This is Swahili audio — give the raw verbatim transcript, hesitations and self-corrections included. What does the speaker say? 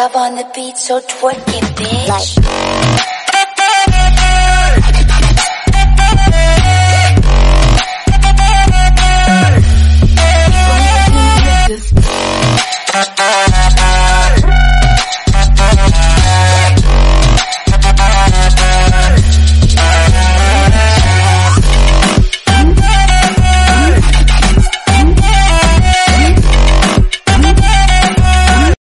Love on the beat, so twerk it, bitch. Like